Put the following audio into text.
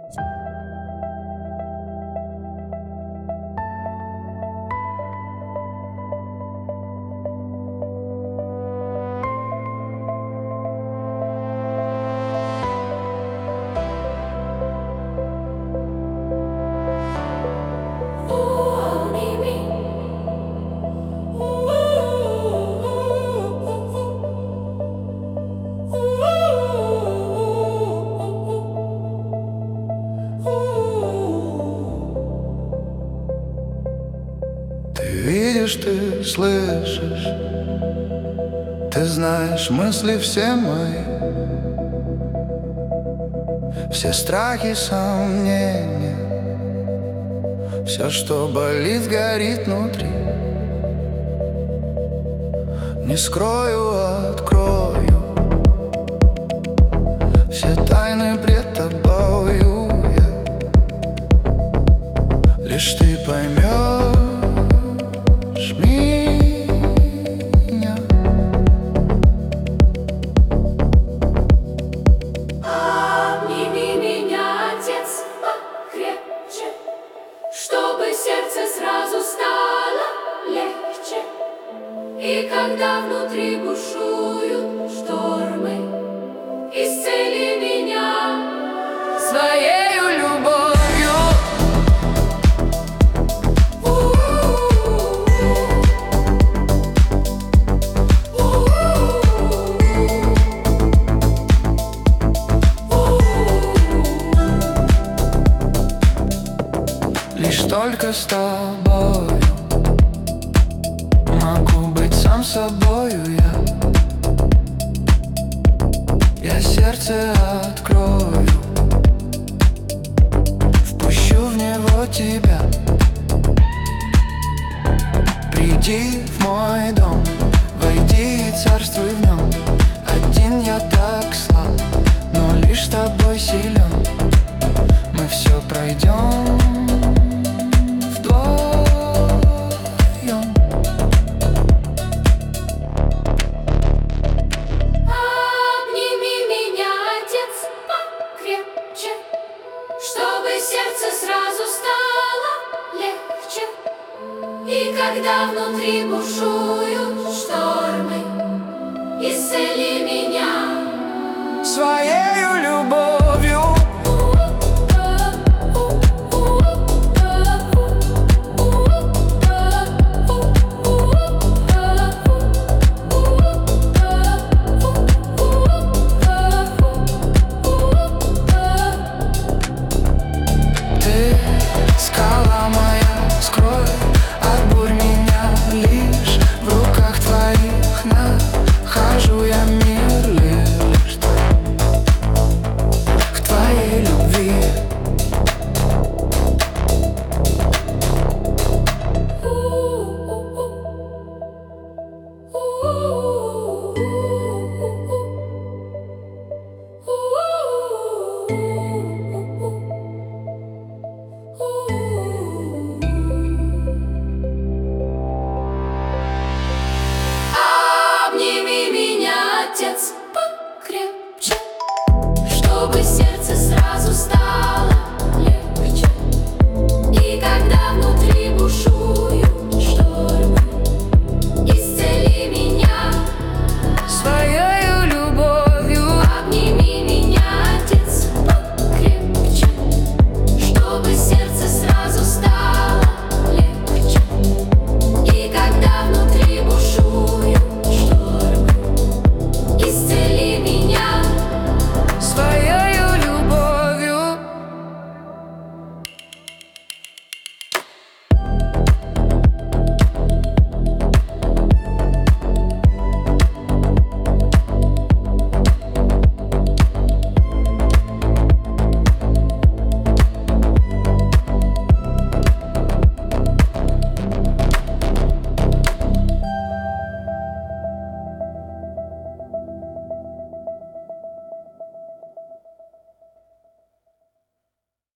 Ты видишь, ты слышишь, ты знаешь мысли все мои, все страхи, сомнения, все, что болит, горит внутри. Не скрою, открою все тайны пред тобою я. Лишь ты поймешь меня. Обними меня, Отец, покрепче, чтобы сердце сразу стало легче. И когда внутри бушуют штормы, исцели меня своею любовью. Лишь только с тобою могу быть сам собою я сердце открою, впущу в него тебя. Приди в мой дом, войди и царствуй в нем. Один я так слаб, но лишь с тобой силен. Мы все пройдем вдвоем. Обними меня, Отец, покрепче, чтобы сердце сразу стало легче. И когда внутри бушуют штормы, исцели меня Своею любовью.